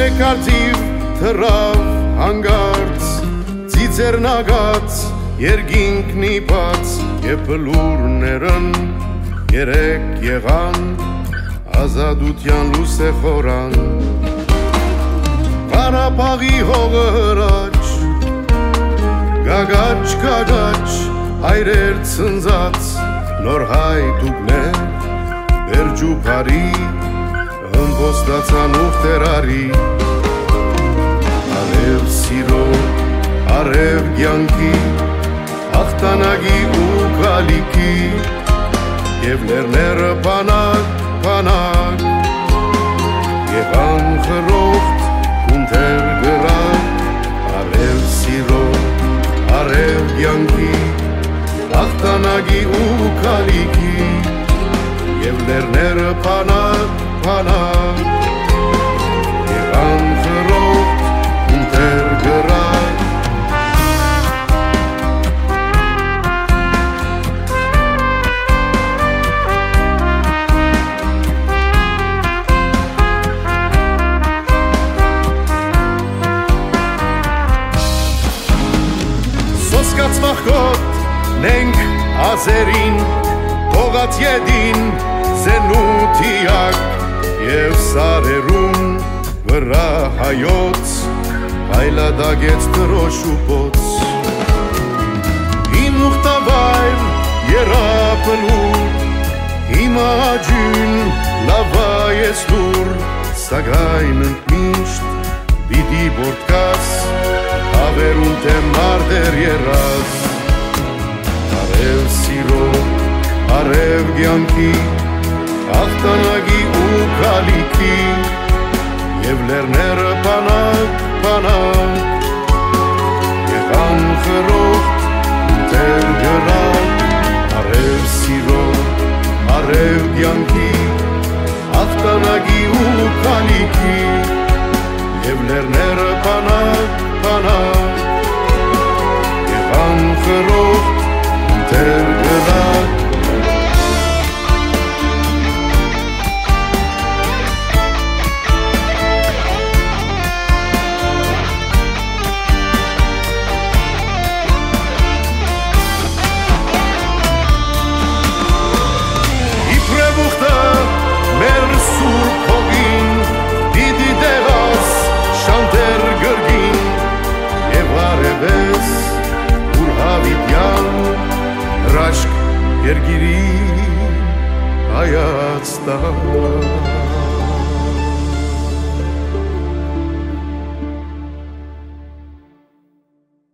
Արծիվ թռավ հանգարց, ծիծեռնագած երկինք նիպած, և բլուրներն երեք եղան, ազատության լույսը խորան։ Ղարաբաղի հողը հրաչ, գագաչ, հայրեր ցնծած, նոր հայդուկներ, բերջուփարի, հմբոստացան ուխտերարի, արև սիրո, արև կյանքի, հաղթանակի ու գալիքի, և լեռները բանակ, եղան խրոխտ, կունթեր գրակ, արև սիրո, արև կյանքի, հաղթանակի ու գալիքի, և լեռները բանակ, եղան խրոխտ, կունթեր գրակ։ Սոսկացվախկոտ նենք ազերին, հողած ետին զենութիակ և սարերուն վրա հայոց հայլադագեց տրոշուպոց իմ ուխտավայր երապլուր իմ աջուն լավայես լուր սագայն ընտմիշտ բիդի բորդկաս ավերուն թե մարդեր երազ արև սիրո արև կյանքի հաղթանակի ու գալիքի և լեռները բանակ եղան խրոխտ կունթեր գրակ արև սիրո արև կյանքի հաղթանակի ու գալիքի և լեռները բանակ եղան խրոխտ կունթեր գրակ Երգիրի հայացտան